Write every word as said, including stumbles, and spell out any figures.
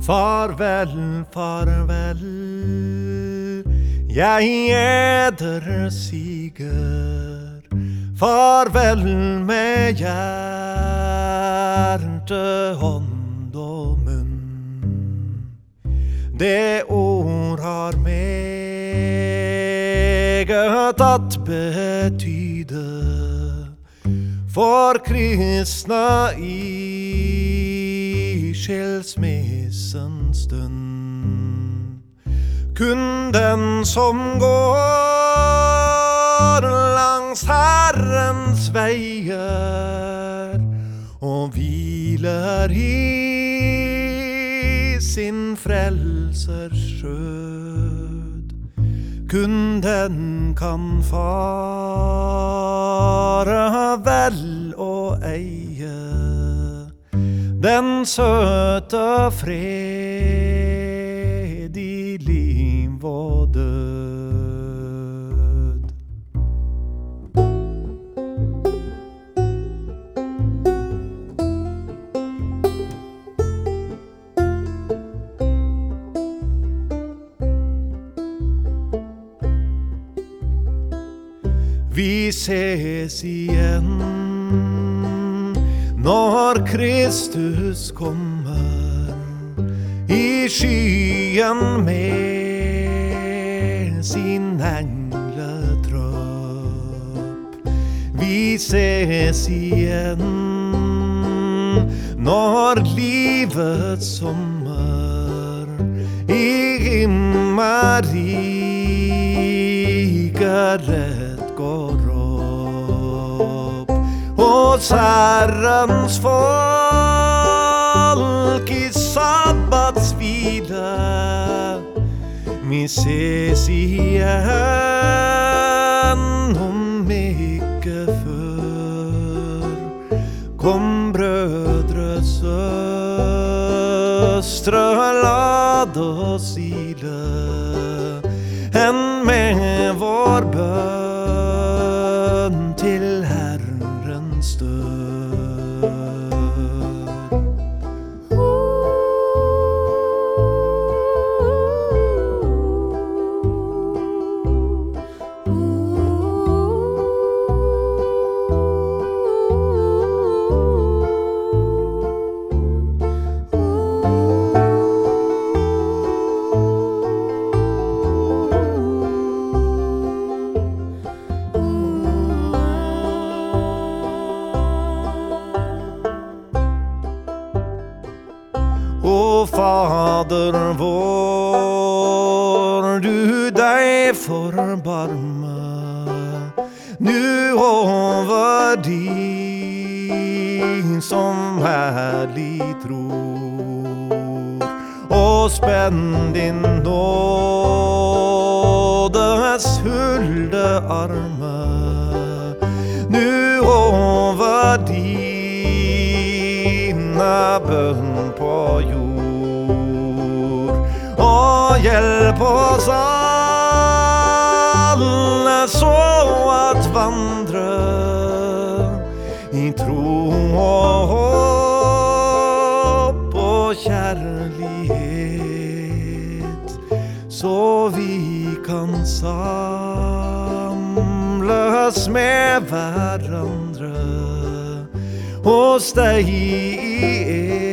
Farvel, farvel, jeg eder siger. Farvel med hjerte, hånd og munn. Det ord har meget at betyde for kristne i skilsmissens stund. Kun den som går langs Herrens veier og hviler i sin frelsers skjød, kun den kan fare vel og eie den søte fred i liv og død. Vi ses igjen når Kristus kommer i skyen med sin engletropp. Vi ses igjen når livets sommer i himmeriket går opp, hos Herrens folk i sabbatshvile. Vi ses igjen om ikke før. Kom brødre, søstre, lad oss ile enn med vår bønn til Herrens dør. O Fader vår, du deg forbarme nu over de som herlig tror, og spenn din nådes hulde arme nu over dine bønn på jord, og hjelp oss alle så at vandre i tro og håp og kjærlighet, så vi kan samles med hverandre hos deg i